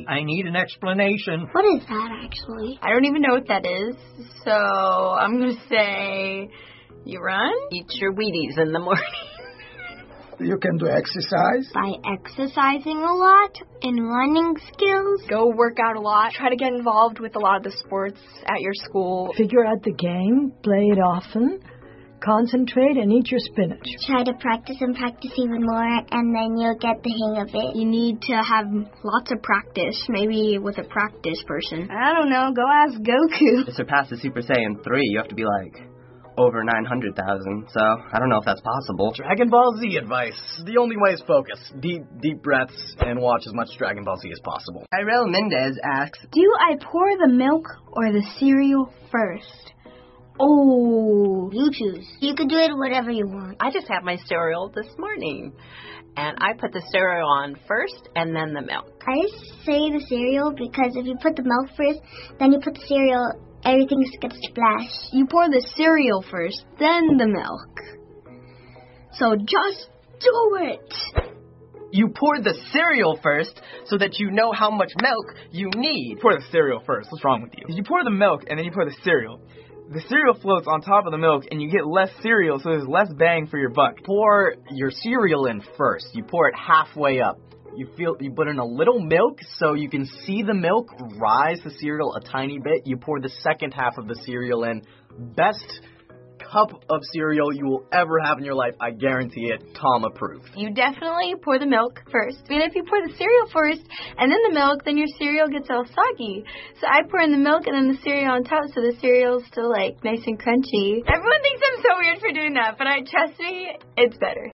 me. I need an explanation. What is that, actually? I don't even know what that is. So I'm going to say you run? Eat your Wheaties in the morning. You can do exercise. By exercising a lot and running skills. Go work out a lot. Try to get involved with a lot of the sports at your school. Figure out the game. Play it often. Concentrate and eat your spinach. Try to practice and practice even more, and then you'll get the hang of it. You need to have lots of practice, maybe with a practice person. I don't know, go ask Goku. To surpass the Super Saiyan 3, you have to be like over 900,000, so I don't know if that's possible. Dragon Ball Z advice. The only way is focus. Deep breaths and watch as much Dragon Ball Z as possible. Tyrell Mendez asks, do I pour the milk or the cereal first? Oh, you choose. You can do it whatever you want. I just had my cereal this morning, and I put the cereal on first and then the milk. I say the cereal because if you put the milk first, then you put the cereal, everything gets splashed. You pour the cereal first, then the milk. So just do it. you pour the cereal first so that you know how much milk you need. Pour the cereal first. What's wrong with you? You pour the milk and then you pour the cereal. The cereal floats on top of the milk, and you get less cereal, so there's less bang for your buck. Pour your cereal in first. You pour it halfway up. You put in a little milk so you can see the milk rise the cereal a tiny bit. You pour the second half of the cereal in. Best cup of cereal you will ever have in your life. I guarantee it. Tom approved. You definitely pour the milk first. I mean, if you pour the cereal first and then the milk, then your cereal gets all soggy. So I pour in the milk and then the cereal on top, so the cereal's still like nice and crunchy. Everyone thinks I'm so weird for doing that, but trust me, it's better.